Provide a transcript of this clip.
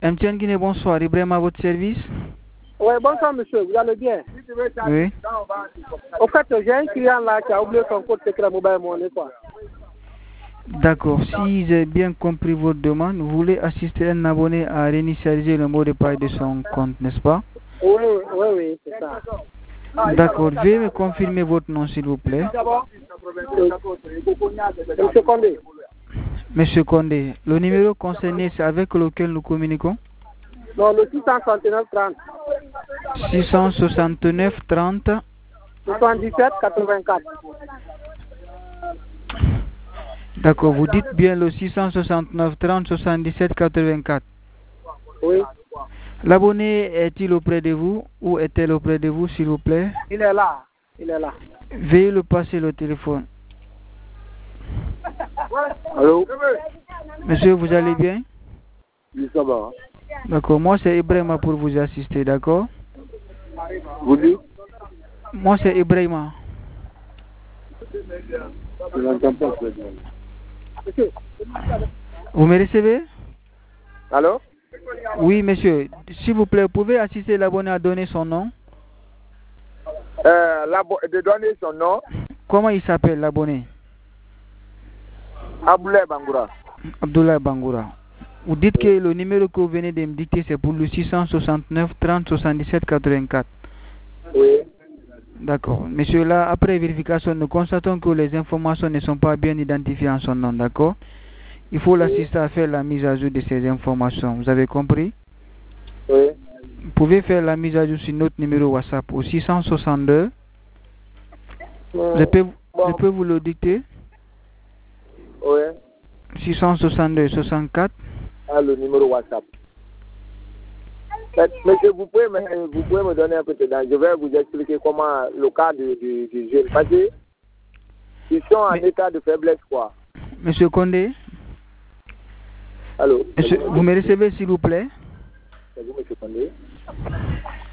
MTN Guinée, bonsoir. Ibrahim à votre service. Oui, bonsoir monsieur, vous allez bien? Oui. Au fait, j'ai un client là qui a oublié son code secret mobile money quoi. D'accord. Si j'ai bien compris votre demande, vous voulez assister un abonné à réinitialiser le mot de passe de son compte, n'est-ce pas? Oui, c'est ça. D'accord. Veuillez me confirmer votre nom, s'il vous plaît. Monsieur Condé. Monsieur Condé, le numéro concerné, c'est avec lequel nous communiquons? Non, le 669 30. 669 30 77 84. D'accord, vous dites bien le 669 30 77 84. Oui. L'abonné est-il auprès de vous ou est-elle auprès de vous, s'il vous plaît? Il est là. Veuillez le passer le téléphone. Allô? Monsieur, vous allez bien? Oui, ça va. D'accord, moi c'est Ibrahima pour vous assister, d'accord? Vous dites? Moi c'est Ibrahima. Je n'entends pas. Vous me recevez? Allô? Oui, monsieur. S'il vous plaît, vous pouvez assister l'abonné à donner son nom? De donner son nom? Comment il s'appelle, l'abonné? Abdoulaye Bangoura. Abdoulaye Bangoura. Vous dites que le numéro que vous venez de me dicter, c'est pour le 669 30 77 84. Oui. D'accord. Monsieur, là, après vérification, nous constatons que les informations ne sont pas bien identifiées en son nom, d'accord? Il faut l'assister à faire la mise à jour de ces informations. Vous avez compris? Oui. Vous pouvez faire la mise à jour sur notre numéro WhatsApp au 662. Je peux vous le dicter? Oui. 662 64. Ah, le numéro WhatsApp. Monsieur, vous pouvez me donner un peu de temps. Je vais vous expliquer comment le cas du jeune. Parce qu'ils sont en état de faiblesse, quoi. Monsieur Condé? Allô? Monsieur, vous me recevez, s'il vous plaît? C'est vous, monsieur Condé?